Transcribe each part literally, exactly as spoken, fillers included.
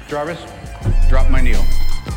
Jarvis, drop my needle.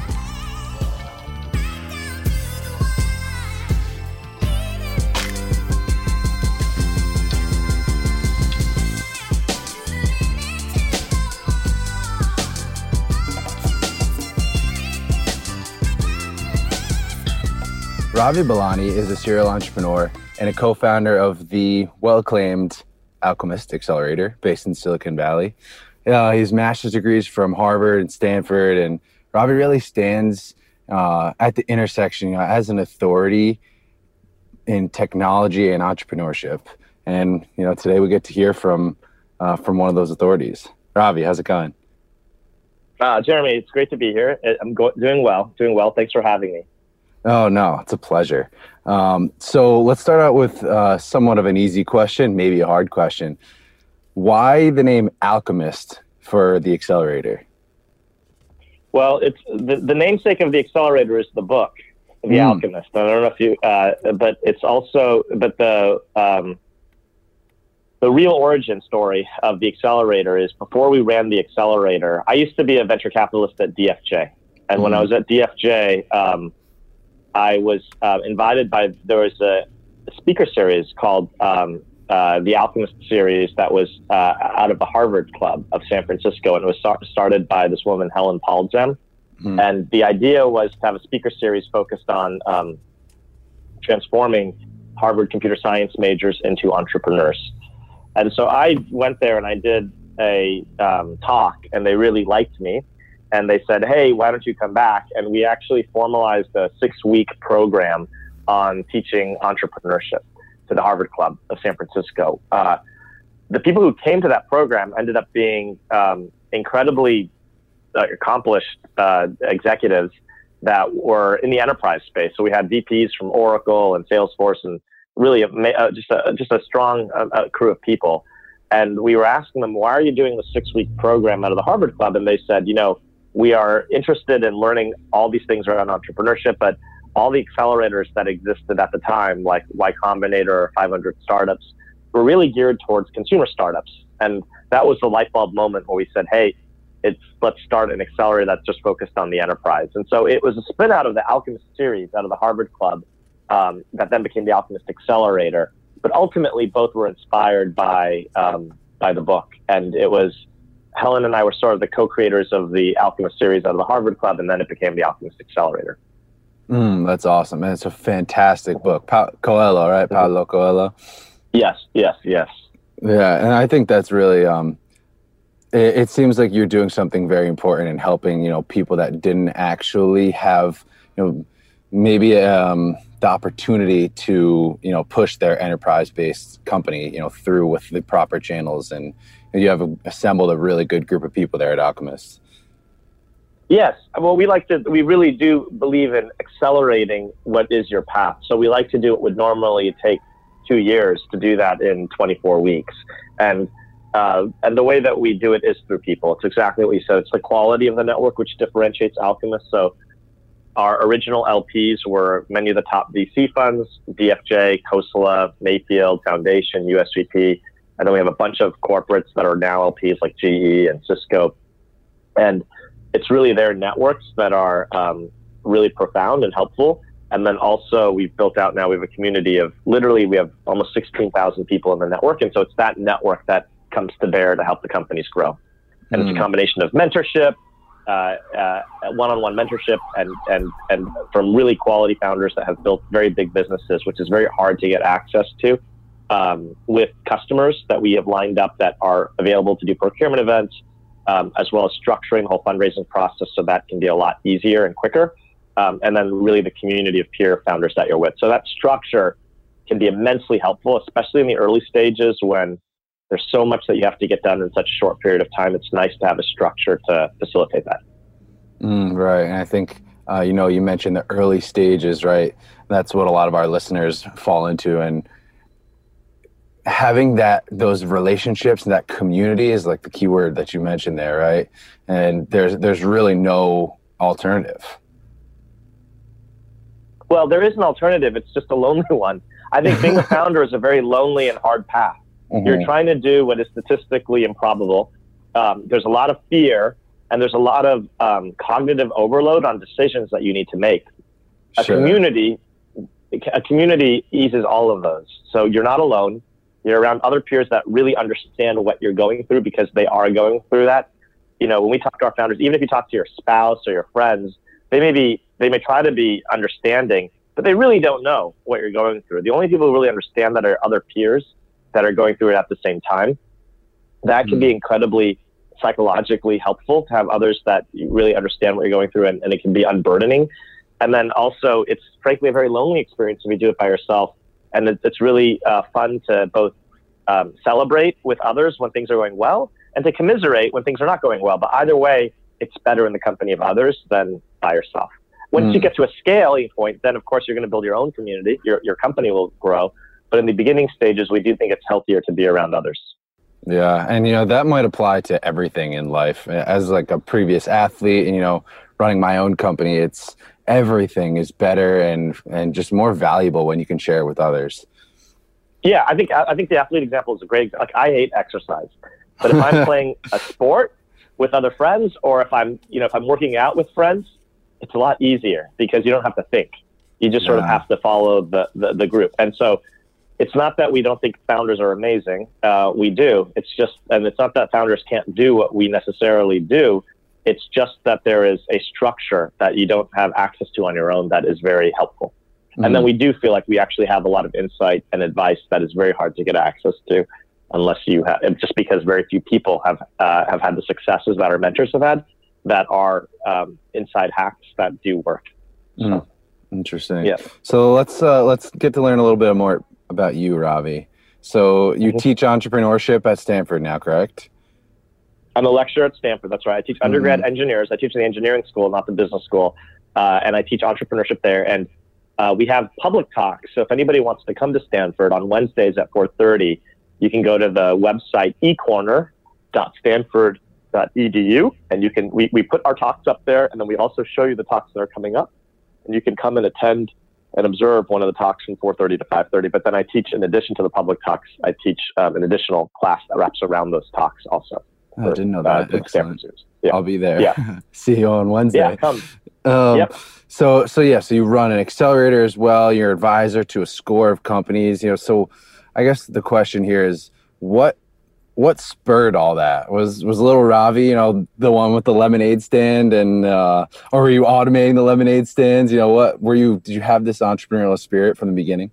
Ravi Balani is a serial entrepreneur and a co-founder of the well-acclaimed Alchemist Accelerator based in Silicon Valley. Uh, he has master's degrees from Harvard and Stanford, and Ravi really stands uh, at the intersection uh, as an authority in technology and entrepreneurship. And you know, today we get to hear from uh, from one of those authorities. Ravi, how's it going? Uh, Jeremy, it's great to be here. I'm go- doing well, doing well. Thanks for having me. Oh, no, it's a pleasure. Um, so let's start out with uh, somewhat of an easy question, maybe a hard question. Why the name Alchemist for the accelerator? Well, it's the, the namesake of the accelerator is the book, The mm. Alchemist. I don't know if you, uh, but it's also, but the um, the real origin story of the accelerator is before we ran the accelerator, I used to be a venture capitalist at D F J. And mm. when I was at D F J, um, I was uh, invited by, there was a, a speaker series called um, uh, the Alchemist series that was uh, out of the Harvard Club of San Francisco. And it was start, started by this woman, Helen Paldzem. Mm. And the idea was to have a speaker series focused on um, transforming Harvard computer science majors into entrepreneurs. And so I went there and I did a um, talk, and they really liked me. And they said, hey, why don't you come back? And we actually formalized a six-week program on teaching entrepreneurship to the Harvard Club of San Francisco. Uh, the people who came to that program ended up being um, incredibly uh, accomplished uh, executives that were in the enterprise space. So we had V Ps from Oracle and Salesforce, and really a, uh, just a just a strong uh, crew of people. And we were asking them, why are you doing the six-week program out of the Harvard Club? And they said, you know, we are interested in learning all these things around entrepreneurship, but all the accelerators that existed at the time, like Y Combinator or five hundred Startups, were really geared towards consumer startups. And that was the light bulb moment where we said, hey, it's let's start an accelerator that's just focused on the enterprise. And so it was a spin out of the Alchemist series out of the Harvard Club um, that then became the Alchemist Accelerator. But ultimately, both were inspired by um, by the book. And it was Helen and I were sort of the co-creators of the Alchemist series out of the Harvard Club, and then it became the Alchemist Accelerator. Mm, that's awesome, and it's a fantastic book. Pa- Coelho, right? Paulo Coelho. Yes, yes, yes. Yeah, and I think that's really. Um, it, it seems like you're doing something very important in helping, you know, people that didn't actually have, you know, maybe um, the opportunity to, you know, push their enterprise-based company, you know, through with the proper channels, and you have assembled a really good group of people there at Alchemist. Yes. Well, we like to, we really do believe in accelerating what is your path. So we like to do what would normally take two years to do that in twenty-four weeks. And, uh, and the way that we do it is through people. It's exactly what you said. It's the quality of the network which differentiates Alchemist. So our original L Ps were many of the top V C funds, D F J, Khosla, Mayfield, Foundation, U S V P. And then we have a bunch of corporates that are now L Ps like G E and Cisco. And it's really their networks that are um, really profound and helpful. And then also we've built out now, we have a community of literally, we have almost sixteen thousand people in the network. And so it's that network that comes to bear to help the companies grow. And mm. it's a combination of mentorship, uh, uh, one-on-one mentorship, and, and, and from really quality founders that have built very big businesses, which is very hard to get access to. Um, with customers that we have lined up that are available to do procurement events, um, as well as structuring the whole fundraising process so that can be a lot easier and quicker. Um, and then really the community of peer founders that you're with. So that structure can be immensely helpful, especially in the early stages when there's so much that you have to get done in such a short period of time. It's nice to have a structure to facilitate that. Mm, right. And I think, uh, you know, you mentioned the early stages, right? That's what a lot of our listeners fall into. And having that, those relationships and that community is like the key word that you mentioned there, right? And there's there's really no alternative. Well, there is an alternative. It's just a lonely one. I think being a founder is a very lonely and hard path. Mm-hmm. You're trying to do what is statistically improbable. Um, there's a lot of fear, and there's a lot of um, cognitive overload on decisions that you need to make. A Sure. community, a community eases all of those. So you're not alone. You're around other peers that really understand what you're going through because they are going through that. You know, when we talk to our founders, even if you talk to your spouse or your friends, they may be, they may try to be understanding, but they really don't know what you're going through. The only people who really understand that are other peers that are going through it at the same time. That can mm. be incredibly psychologically helpful to have others that really understand what you're going through, and, and it can be unburdening. And then also, it's frankly a very lonely experience if you do it by yourself. And it, it's really uh, fun to both um, celebrate with others when things are going well and to commiserate when things are not going well. But either way, it's better in the company of others than by yourself. Once mm. you get to a scaling point, then of course you're going to build your own community. Your your company will grow. But in the beginning stages, we do think it's healthier to be around others. Yeah, and you know that might apply to everything in life. As like a previous athlete, and you know, running my own company, it's everything is better and and just more valuable when you can share with others. Yeah, I think I think the athlete example is a great. Like, I hate exercise, but if I'm playing a sport with other friends, or if I'm you know if I'm working out with friends, it's a lot easier because you don't have to think. You just sort yeah. of have to follow the, the the group. And so it's not that we don't think founders are amazing. Uh, we do. It's just, and it's not that founders can't do what we necessarily do. It's just that there is a structure that you don't have access to on your own that is very helpful. Mm-hmm. And then we do feel like we actually have a lot of insight and advice that is very hard to get access to unless you have, just because very few people have, uh, have had the successes that our mentors have had that are um, inside hacks that do work. So, mm. Interesting. Yeah. So let's, uh, let's get to learn a little bit more about you, Ravi. So you mm-hmm. teach entrepreneurship at Stanford now, correct? I'm a lecturer at Stanford. That's right. I teach undergrad mm-hmm. engineers. I teach in the engineering school, not the business school. Uh, and I teach entrepreneurship there. And uh, we have public talks. So if anybody wants to come to Stanford on Wednesdays at four thirty, you can go to the website e corner dot stanford dot e d u. And you can, we, we put our talks up there, and then we also show you the talks that are coming up. And you can come and attend and observe one of the talks from four thirty to five thirty. But then I teach, in addition to the public talks, I teach um, an additional class that wraps around those talks also. Oh, I didn't know that. Uh, Excellent. Yeah. I'll be there. Yeah. See you on Wednesday. Yeah, come. Um, yep. So, so yeah, so you run an accelerator as well. You're advisor to a score of companies. You know, so I guess the question here is, what what spurred all that? Was was little Ravi, you know, the one with the lemonade stand, and uh, or were you automating the lemonade stands? You know, what were you? Did you have this entrepreneurial spirit from the beginning?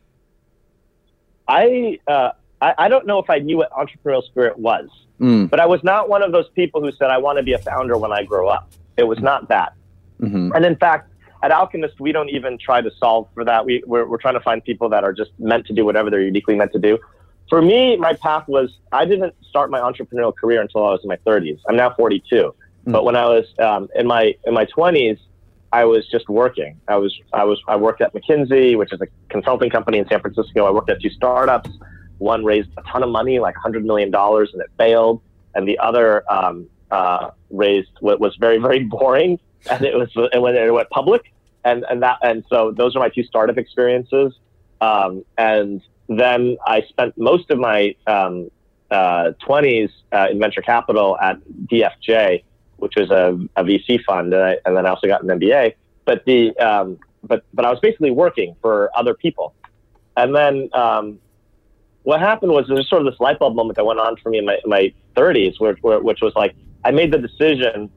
I uh, I, I don't know if I knew what entrepreneurial spirit was, mm. but I was not one of those people who said I want to be a founder when I grow up. It was not that. Mm-hmm. And in fact, at Alchemist, we don't even try to solve for that. We we're, we're trying to find people that are just meant to do whatever they're uniquely meant to do. For me, my path was, I didn't start my entrepreneurial career until I was in my thirties. I'm now forty-two. Mm. But when I was um, in my in my twenties, I was just working. I was I was I worked at McKinsey, which is a consulting company in San Francisco. I worked at two startups. One raised a ton of money, like one hundred million dollars, and it failed. And the other um, uh, raised what was very, very boring, and it was and when it went public. And and that and so those are my two startup experiences. Um, and then I spent most of my um, uh, twenties uh, in venture capital at D F J, which was a, a V C fund, and, I, and then I also got an M B A. But the um, but but I was basically working for other people. And then um, what happened was there was sort of this light bulb moment that went on for me in my, in my thirties, which, which was like I made the decision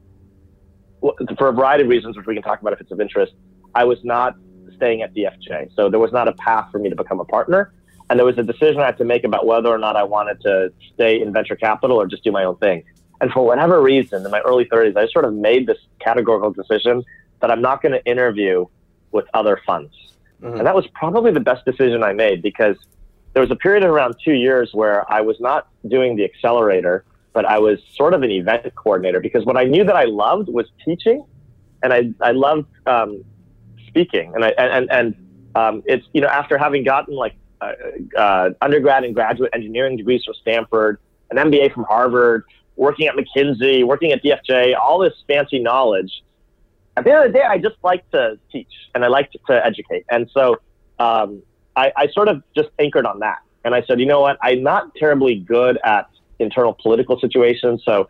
for a variety of reasons, which we can talk about if it's of interest. I was not staying at D F J, so there was not a path for me to become a partner. And there was a decision I had to make about whether or not I wanted to stay in venture capital or just do my own thing. And for whatever reason, in my early thirties, I sort of made this categorical decision that I'm not going to interview with other funds. Mm-hmm. And that was probably the best decision I made, because there was a period of around two years where I was not doing the accelerator, but I was sort of an event coordinator, because what I knew that I loved was teaching, and I, I loved um, speaking. And I, and, and um, it's, you know, after having gotten like uh, uh, undergrad and graduate engineering degrees from Stanford, an M B A from Harvard, working at McKinsey, working at D F J, all this fancy knowledge, at the end of the day, I just like to teach and I like to, to educate. And so um, I, I sort of just anchored on that. And I said, you know what, I'm not terribly good at internal political situations. So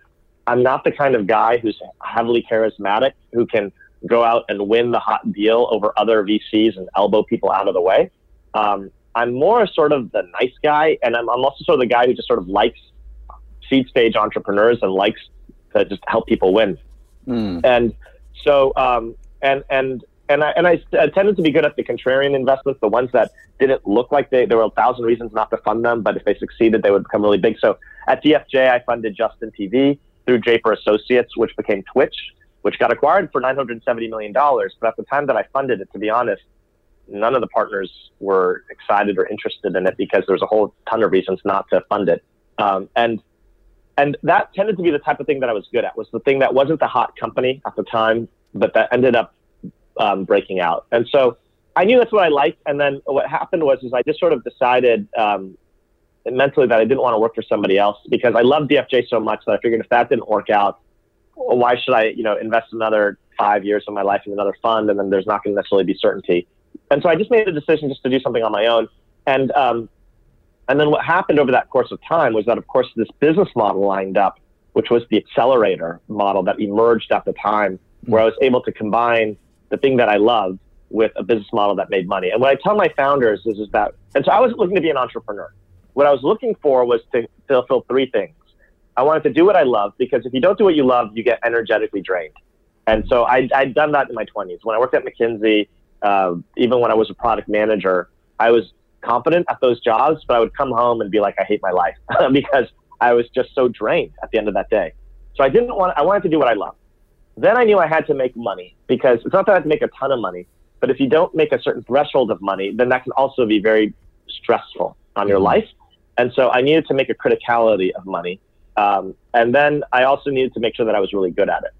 I'm not the kind of guy who's heavily charismatic, who can go out and win the hot deal over other V Cs and elbow people out of the way. Um, I'm more sort of the nice guy, and I'm, I'm also sort of the guy who just sort of likes seed stage entrepreneurs and likes to just help people win. Mm. And so, um, and and and I and I, I tended to be good at the contrarian investments, the ones that didn't look like they there were a thousand reasons not to fund them, but if they succeeded, they would become really big. So at D F J, I funded Justin T V through Japer Associates, which became Twitch, which got acquired for nine hundred seventy million dollars. But at the time that I funded it, to be honest, none of the partners were excited or interested in it because there's a whole ton of reasons not to fund it. Um, and and that tended to be the type of thing that I was good at, was the thing that wasn't the hot company at the time, but that ended up um, breaking out. And so I knew that's what I liked. And then what happened was is I just sort of decided um, mentally that I didn't want to work for somebody else, because I loved D F J so much that I figured if that didn't work out, well, why should I, you know, invest another five years of my life in another fund, and then there's not going to necessarily be certainty. And so I just made a decision just to do something on my own. And um, and then what happened over that course of time was that, of course, this business model lined up, which was the accelerator model that emerged at the time, where I was able to combine the thing that I loved with a business model that made money. And what I tell my founders is, is that, and so I wasn't looking to be an entrepreneur. What I was looking for was to fulfill three things. I wanted to do what I love, because if you don't do what you love, you get energetically drained. And so I, I'd done that in my twenties. When I worked at McKinsey, uh, even when I was a product manager, I was confident at those jobs, but I would come home and be like, I hate my life because I was just so drained at the end of that day. So I didn't want, I wanted to do what I love. Then I knew I had to make money, because it's not that I had to make a ton of money, but if you don't make a certain threshold of money, then that can also be very stressful on your life. And so I needed to make a criticality of money. Um, and then I also needed to make sure that I was really good at it.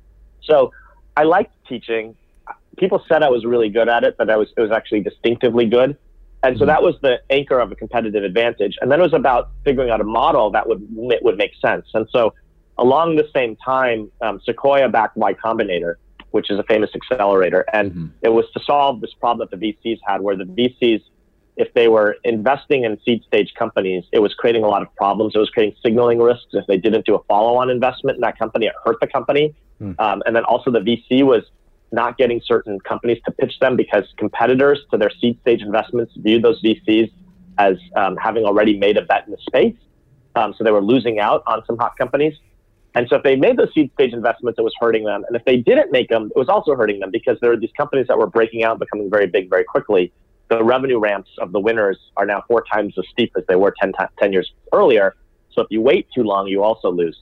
So I liked teaching. People said I was really good at it, but I was, it was actually distinctively good. And so that was the anchor of a competitive advantage. And then it was about figuring out a model that would, would make sense. And so along the same time, um, Sequoia backed Y Combinator, which is a famous accelerator. And mm-hmm. it was to solve this problem that the V Cs had, where the V Cs, if they were investing in seed stage companies, it was creating a lot of problems. It was creating signaling risks. If they didn't do a follow-on investment in that company, it hurt the company. Mm. Um, and then also the V C was not getting certain companies to pitch them, because competitors to their seed stage investments viewed those V Cs as um, having already made a bet in the space. Um, so they were losing out on some hot companies. And so if they made those seed stage investments, it was hurting them. And if they didn't make them, it was also hurting them, because there were these companies that were breaking out, becoming very big very quickly. The revenue ramps of the winners are now four times as steep as they were ten, ten years earlier. So if you wait too long, you also lose.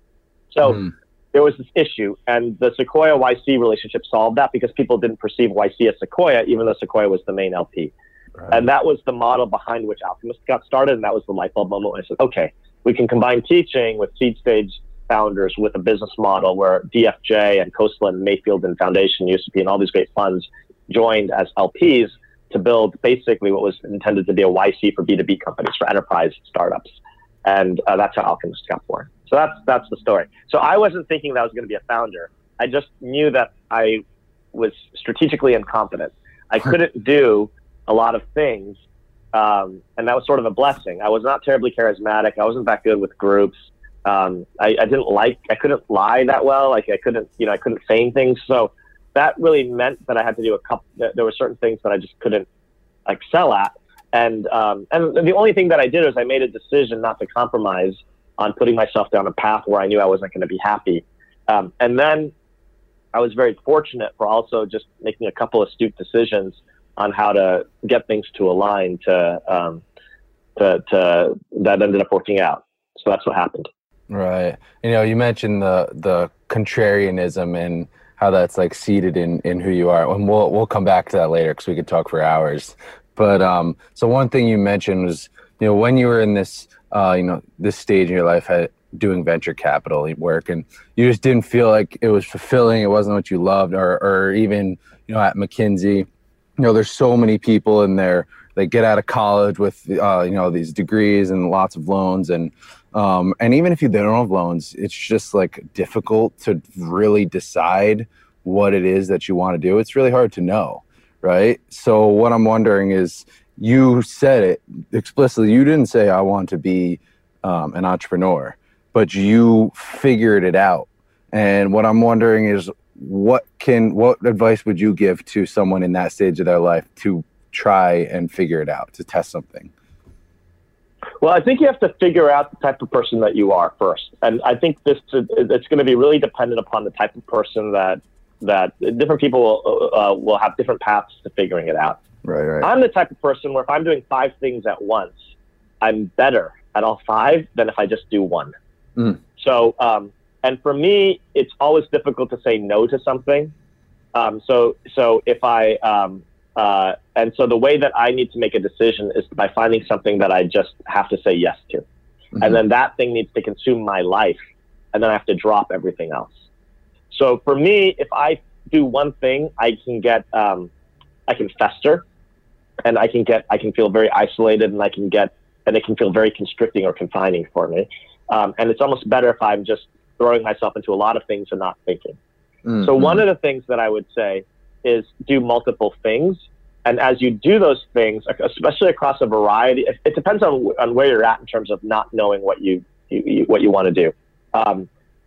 So mm. there was this issue, and the Sequoia Y C relationship solved that, because people didn't perceive Y C as Sequoia, even though Sequoia was the main L P. Right. And that was the model behind which Alchemist got started. And that was the light bulb moment when I said, okay, we can combine teaching with seed stage founders with a business model where D F J and Coastland, Mayfield and Foundation, U S P, and all these great funds joined as L Ps to build basically what was intended to be a Y C for B two B companies, for enterprise startups. And uh, that's how Alchemist got born. So that's that's the story. So I wasn't thinking that I was going to be a founder. I just knew that I was strategically incompetent. I couldn't do a lot of things, um, and that was sort of a blessing. I was not terribly charismatic. I wasn't that good with groups. Um, I, I didn't like, I couldn't lie that well. Like I couldn't, you know, I couldn't feign things. So that really meant that I had to do a couple, there were certain things that I just couldn't excel at. And, um, and the only thing that I did was I made a decision not to compromise on putting myself down a path where I knew I wasn't going to be happy. Um, and then I was very fortunate for also just making a couple astute decisions on how to get things to align to, um, to, to that ended up working out. So that's what happened. Right. You know, you mentioned the the contrarianism and how that's like seated in, in who you are. And we'll we'll come back to that later, because we could talk for hours. But um, so one thing you mentioned was, you know, when you were in this, uh, you know, this stage in your life, had, doing venture capital work, and you just didn't feel like it was fulfilling. It wasn't what you loved, or or even, you know, at McKinsey, you know, there's so many people in there. They get out of college with, uh, you know, these degrees and lots of loans, and um, and even if you don't have loans, it's just like difficult to really decide what it is that you want to do. It's really hard to know, right? So what I'm wondering is, you said it explicitly. You didn't say I want to be um, an entrepreneur, but you figured it out. And what I'm wondering is, what can what advice would you give to someone in that stage of their life to try and figure it out, to test something? Well, I think you have to figure out the type of person that you are first. And I think this it's going to be really dependent upon the type of person that that different people will, uh, will have different paths to figuring it out. Right, right. I'm the type of person where if I'm doing five things at once, I'm better at all five than if I just do one. Mm. So, um, and for me, it's always difficult to say no to something. Um, so, so if I, um, uh, and so the way that I need to make a decision is by finding something that I just have to say yes to. Mm-hmm. And then that thing needs to consume my life, and then I have to drop everything else. So for me, if I do one thing, I can get, um, I can fester, and I can get, I can feel very isolated, and I can get, and it can feel very constricting or confining for me. Um, and it's almost better if I'm just throwing myself into a lot of things and not thinking. Mm-hmm. So one of the things that I would say is do multiple things. And as you do those things, especially across a variety, it depends on, on where you're at in terms of not knowing what you, you, you what you want to do. Um,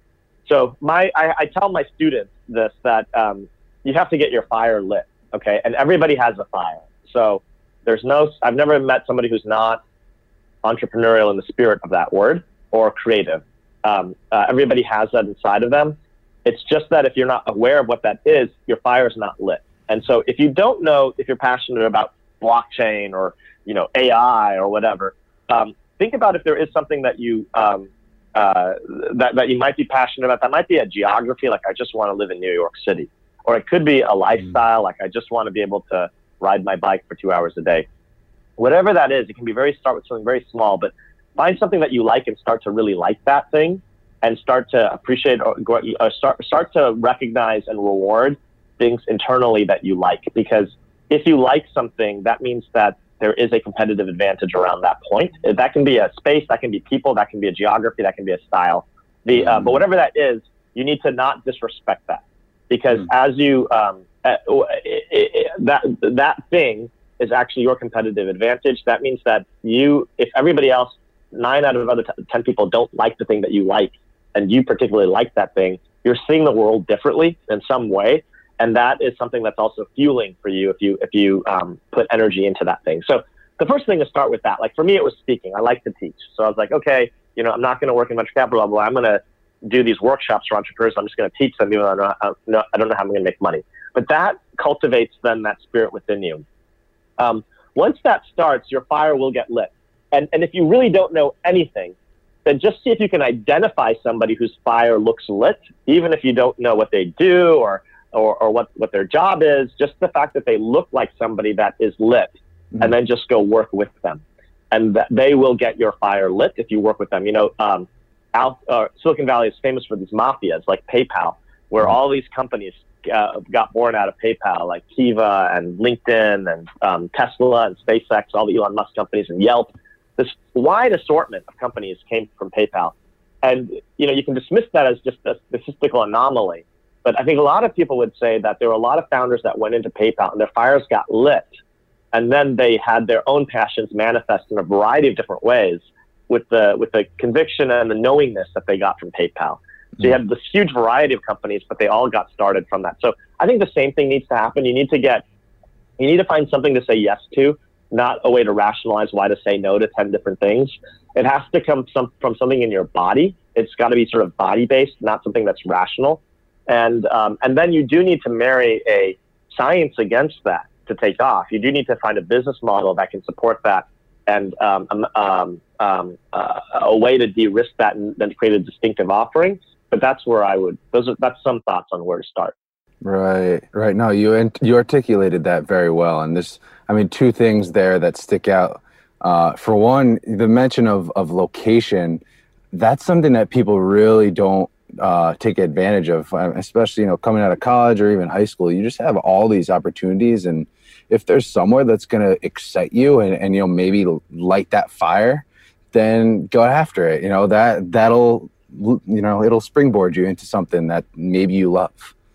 so my, I, I tell my students this, that um, you have to get your fire lit. Okay. And everybody has a fire. So there's no, I've never met somebody who's not entrepreneurial in the spirit of that word or creative. Um, uh, everybody has that inside of them. It's just that if you're not aware of what that is, your fire is not lit. And so if you don't know if you're passionate about blockchain or, you know, A I or whatever, um, think about if there is something that you um, uh, that, that you might be passionate about. That might be a geography, like I just want to live in New York City. Or it could be a lifestyle, like I just want to be able to ride my bike for two hours a day. Whatever that is, it can be very, start with something very small, but find something that you like and start to really like that thing, and start to appreciate or, or start, start to recognize and reward things internally that you like. Because if you like something, that means that there is a competitive advantage around that point. That can be a space, that can be people, that can be a geography, that can be a style. The, uh, but whatever that is, you need to not disrespect that. Because mm. as you, um, uh, it, it, that, that thing is actually your competitive advantage. That means that you, if everybody else, nine out of other t- ten people don't like the thing that you like, and you particularly like that thing, you're seeing the world differently in some way. And that is something that's also fueling for you if you, if you um, put energy into that thing. So the first thing to start with that, like for me, it was speaking. I like to teach. So I was like, okay, you know, I'm not going to work in venture capital, blah, blah, blah. I'm going to do these workshops for entrepreneurs. I'm just going to teach them, even though I don't know, I don't know, I don't know how I'm going to make money. But that cultivates then that spirit within you. Um, once that starts, your fire will get lit. And, and if you really don't know anything, then just see if you can identify somebody whose fire looks lit, even if you don't know what they do or, or, or what, what their job is, just the fact that they look like somebody that is lit, mm-hmm. and then just go work with them. And that they will get your fire lit if you work with them. You know, um, Al, uh, Silicon Valley is famous for these mafias like PayPal, where mm-hmm. all these companies uh, got born out of PayPal, like Kiva and LinkedIn and um, Tesla and SpaceX, all the Elon Musk companies, and Yelp. This wide assortment of companies came from PayPal. And, you know, you can dismiss that as just a statistical anomaly. But I think a lot of people would say that there were a lot of founders that went into PayPal and their fires got lit. And then they had their own passions manifest in a variety of different ways with the with the conviction and the knowingness that they got from PayPal. So you had this huge variety of companies, but they all got started from that. So I think the same thing needs to happen. You need to get, you need to find something to say yes to, not a way to rationalize why to say no to ten different things. It has to come some, from something in your body. It's got to be sort of body-based, not something that's rational. And um, and then you do need to marry a science against that to take off. You do need to find a business model that can support that, and um, um, um, uh, a way to de-risk that and then create a distinctive offering. But that's where I would, those are, that's some thoughts on where to start. Right, right. No, you you articulated that very well. And there's, I mean, two things there that stick out. Uh, for one, the mention of, of location, that's something that people really don't uh, take advantage of, especially, you know, coming out of college or even high school. You just have all these opportunities. And if there's somewhere that's going to excite you and, and, you know, maybe light that fire, then go after it. You know, that, that'll, you know, it'll springboard you into something that maybe you love.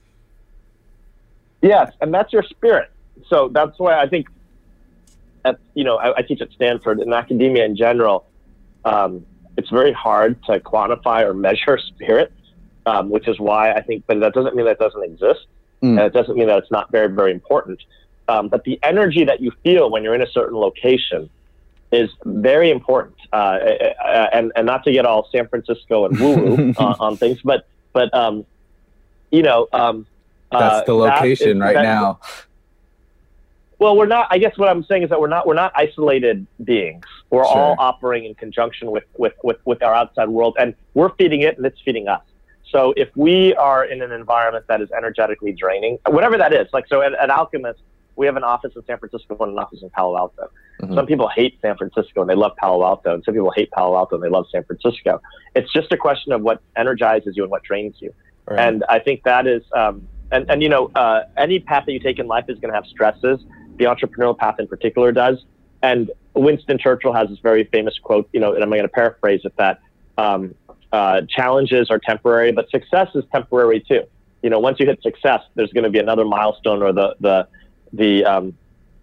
Yes, and that's your spirit. So that's why I think, at, you know, I, I teach at Stanford, and academia in general, um, it's very hard to quantify or measure spirit, um, which is why I think, but that doesn't mean that it doesn't exist. Mm. And it doesn't mean that it's not very, very important. Um, but the energy that you feel when you're in a certain location is very important. Uh, and, and not to get all San Francisco and woo-woo on, on things, but, but um, you know, um, that's the location that is, right that, now. Well, we're not, I guess what I'm saying is that we're not, we're not isolated beings. We're sure. all operating in conjunction with, with, with, with our outside world, and we're feeding it and it's feeding us. So if we are in an environment that is energetically draining, whatever that is, like, so at, at Alchemist, we have an office in San Francisco and an office in Palo Alto. Mm-hmm. Some people hate San Francisco and they love Palo Alto, and some people hate Palo Alto and they love San Francisco. It's just a question of what energizes you and what drains you. Right. And I think that is, um, and, and you know, uh, any path that you take in life is going to have stresses. The entrepreneurial path in particular does. And Winston Churchill has this very famous quote, you know, and I'm going to paraphrase it, that um, uh, challenges are temporary, but success is temporary too. You know, once you hit success, there's going to be another milestone, or the, the, the, um,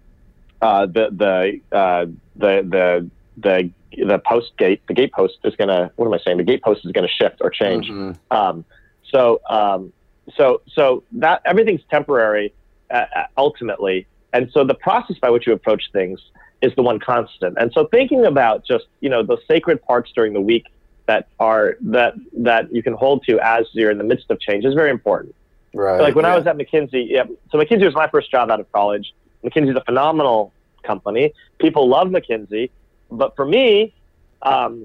uh, the, the, uh, the, the, the, the post gate, the gate post is going to, what am I saying? The gate post is going to shift or change. Mm-hmm. Um, so, um, so, so that everything's temporary, uh, ultimately. And so the process by which you approach things is the one constant. And so thinking about just, you know, those sacred parts during the week that are, that, that you can hold to as you're in the midst of change is very important. Right. Like when yeah. I was at McKinsey, yeah, so McKinsey was my first job out of college. McKinsey is a phenomenal company. People love McKinsey. But for me, um,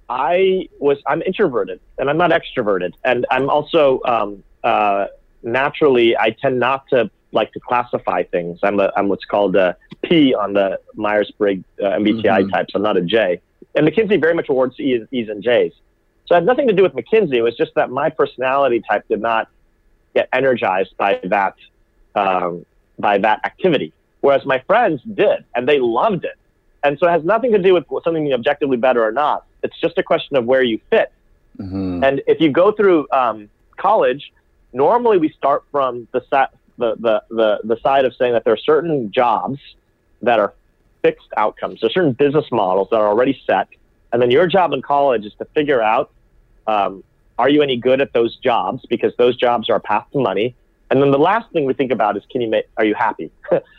I was, I'm introverted and I'm not extroverted. And I'm also, um, uh, naturally, I tend not to like to classify things. I'm a, I'm what's called a P on the Myers-Briggs uh, M B T I mm-hmm. types. I'm not a J. And McKinsey very much awards E's, E's and J's. So it had nothing to do with McKinsey. It was just that my personality type did not get energized by that, um, by that activity. Whereas my friends did, and they loved it. And so it has nothing to do with something being objectively better or not. It's just a question of where you fit. Mm-hmm. And if you go through um, college, normally we start from the sa- The, the, the, the side of saying that there are certain jobs that are fixed outcomes. There are certain business models that are already set. And then your job in college is to figure out, um, are you any good at those jobs? Because those jobs are a path to money. And then the last thing we think about is, can you make, are you happy?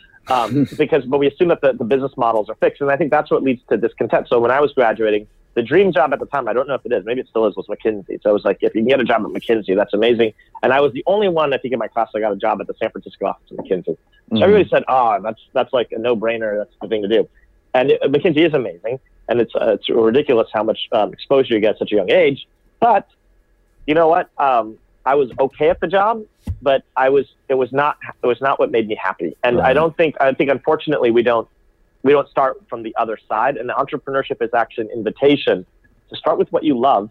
um, because, but we assume that the, the business models are fixed. And I think that's what leads to discontent. So when I was graduating, the dream job at the time, I don't know if it is, maybe it still is, was McKinsey. So it was like, if you can get a job at McKinsey, that's amazing. And I was the only one, I think, in my class that got a job at the San Francisco office of McKinsey. So mm-hmm. everybody said, oh, that's that's like a no-brainer. That's the thing to do. And it, McKinsey is amazing. And it's uh, it's ridiculous how much um, exposure you get at such a young age. But you know what? Um, I was okay at the job, but I was it was not it was not what made me happy. And right. I don't think I think unfortunately we don't we don't start from the other side. And the entrepreneurship is actually an invitation to start with what you love,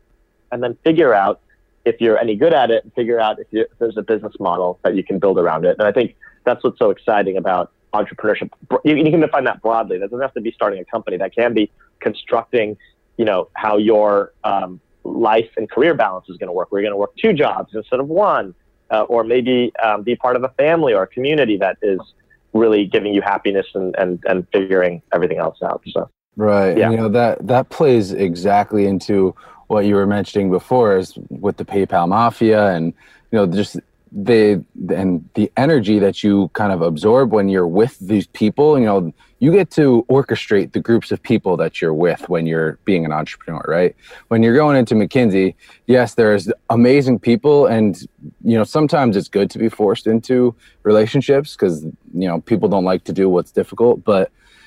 and then figure out if you're any good at it, and figure out if, you, if there's a business model that you can build around it. And I think that's what's so exciting about entrepreneurship. You, you can define that broadly. That doesn't have to be starting a company. That can be constructing, you know, how your um, life and career balance is going to work. We're going to work two jobs instead of one, uh, or maybe um, be part of a family or a community that is really giving you happiness and, and, and figuring everything else out. So, right. Yeah. And, you know, that, that plays exactly into what you were mentioning before, is with the PayPal mafia, and, you know, just they, and the energy that you kind of absorb when you're with these people. You know, you get to orchestrate the groups of people that you're with when you're being an entrepreneur, right? When you're going into McKinsey, yes, there's amazing people, and, you know, sometimes it's good to be forced into relationships because, you know, people don't like to do what's difficult, but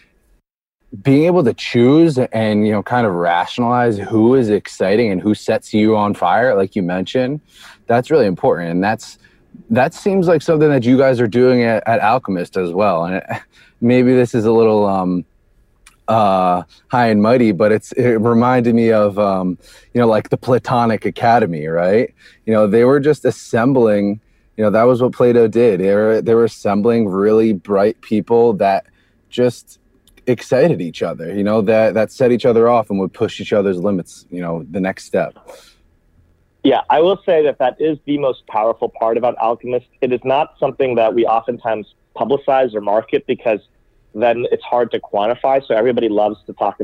being able to choose and, you know, kind of rationalize who is exciting and who sets you on fire, like you mentioned, that's really important. And that's, that seems like something that you guys are doing at, at Alchemist as well. And it, maybe this is a little um, uh, high and mighty, but it's, it reminded me of, um, you know, like the Platonic Academy, right? You know, they were just assembling, you know, that was what Plato did. They were, they were assembling really bright people that just excited each other, you know, that, that set each other off and would push each other's limits, you know, the next step. Yeah, I will say that that is the most powerful part about Alchemist. It is not something that we oftentimes publicize or market because then it's hard to quantify. So everybody loves to talk about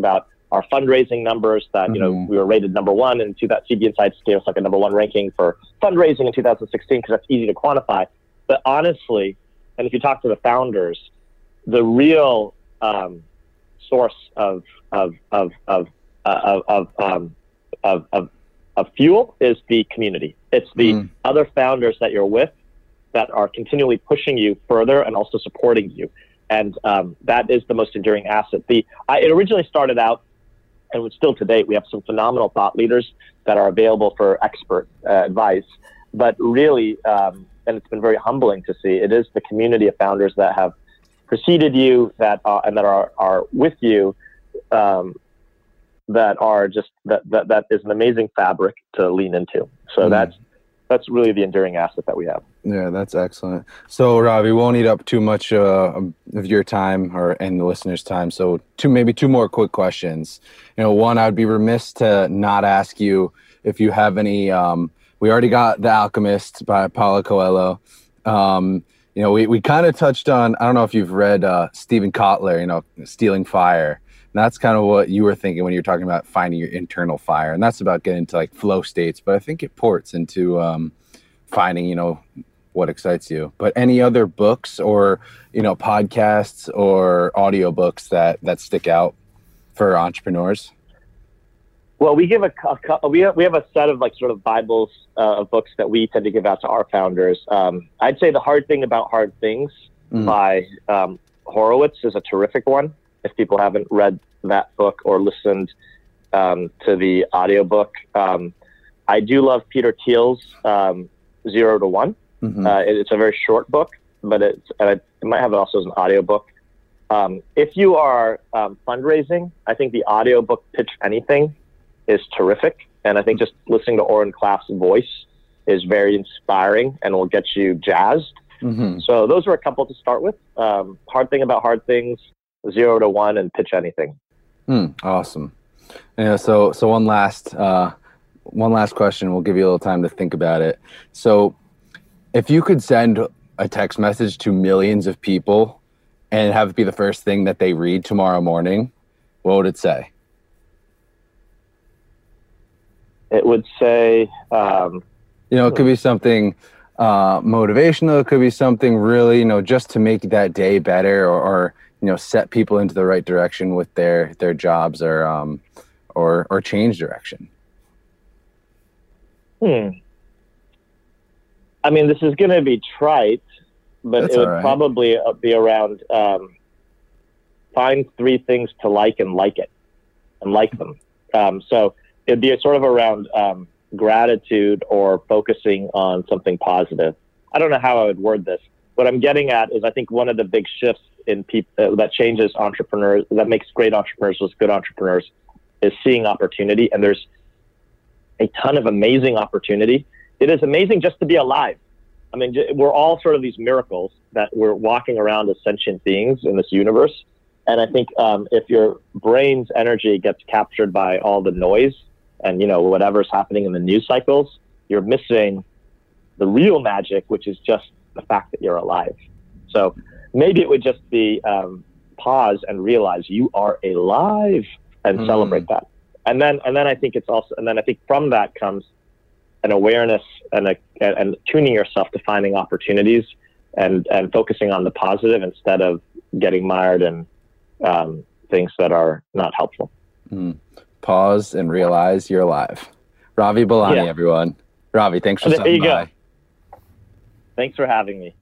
our fundraising numbers that, mm-hmm. you know, we were rated number one and to that C B Insights gave us like a number one ranking for fundraising in two thousand sixteen because that's easy to quantify. But honestly, and if you talk to the founders, the real um, source of of of of uh, of of, um, of of of fuel is the community. It's the mm. other founders that you're with that are continually pushing you further and also supporting you, and um, that is the most enduring asset. The I, it originally started out, and still to date, we have some phenomenal thought leaders that are available for expert uh, advice. But really, um, and it's been very humbling to see, it is the community of founders that have preceded you, that uh, and that are are with you, um, that are just that, that that is an amazing fabric to lean into. So mm. that's that's really the enduring asset that we have. Yeah, that's excellent. So, Rob, we won't eat up too much uh, of your time or and the listeners' time. So, two maybe two more quick questions. You know, one, I would be remiss to not ask you if you have any. Um, we already got The Alchemist by Paulo Coelho. Um, you know, we we kind of touched on. I don't know if you've read uh, Stephen Kotler. You know, Stealing Fire. And that's kind of what you were thinking when you were talking about finding your internal fire, and that's about getting into like flow states. But I think it ports into um, finding, you know, what excites you. But any other books or, you know, podcasts or audiobooks that that stick out for entrepreneurs? Well, we give a, a we have we have a set of like sort of Bibles uh, of books that we tend to give out to our founders. Um, I'd say The Hard Thing About Hard Things mm. by um, Horowitz is a terrific one. If people haven't read that book or listened um, to the audiobook, um, I do love Peter Thiel's um, Zero to One. Mm-hmm. Uh, it, it's a very short book, but it's, and I, it might have it also as an audiobook. Um, if you are um, fundraising, I think the audiobook Pitch Anything is terrific. And I think just listening to Oren Klaff's voice is very inspiring and will get you jazzed. Mm-hmm. So those are a couple to start with. Um, Hard Thing About Hard Things, Zero to One, and Pitch Anything. Mm, awesome. Yeah. So, so one last, uh, one last question. We'll give you a little time to think about it. So, if you could send a text message to millions of people and have it be the first thing that they read tomorrow morning, what would it say? It would say, um, you know, it could be something uh, motivational. It could be something really, you know, just to make that day better, or, or you know, set people into the right direction with their their jobs, or um, or or change direction. Hmm. I mean, this is going to be trite, but That's it would right. probably be around um, find three things to like and like it, and like them. Um, so it'd be a sort of around um, gratitude or focusing on something positive. I don't know how I would word this. What I'm getting at is I think one of the big shifts in people uh, that changes entrepreneurs, that makes great entrepreneurs with good entrepreneurs, is seeing opportunity. And there's a ton of amazing opportunity. It is amazing just to be alive. I mean, we're all sort of these miracles that we're walking around as sentient beings in this universe. And I think um, if your brain's energy gets captured by all the noise and, you know, whatever's happening in the news cycles, you're missing the real magic, which is just the fact that you're alive. So maybe it would just be um, pause and realize you are alive and mm. celebrate that. And then, and then I think it's also, and then I think from that comes an awareness and a, and tuning yourself to finding opportunities and, and focusing on the positive instead of getting mired in um, things that are not helpful. Mm. Pause and realize you're alive. Ravi Balani, yeah. everyone. Ravi, thanks for there stopping you by. Go. Thanks for having me.